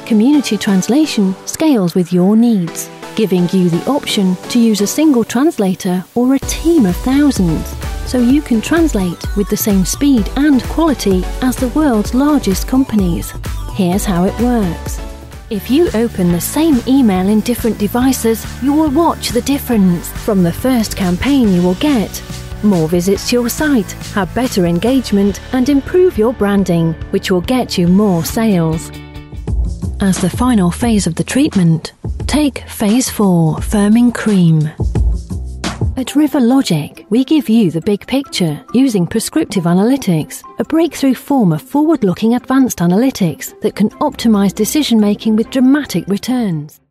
Community Translation scales with your needs, giving you the option to use a single translator or a team of thousands, so you can translate with the same speed and quality as the world's largest companies. Here's how it works. If you open the same email in different devices, you will watch the difference. From the first campaign you will get more visits to your site, have better engagement and improve your branding, which will get you more sales. As the final phase of the treatment, take Phase 4 Firming Cream. At River Logic, we give you the big picture using prescriptive analytics, a breakthrough form of forward-looking advanced analytics that can optimize decision-making with dramatic returns.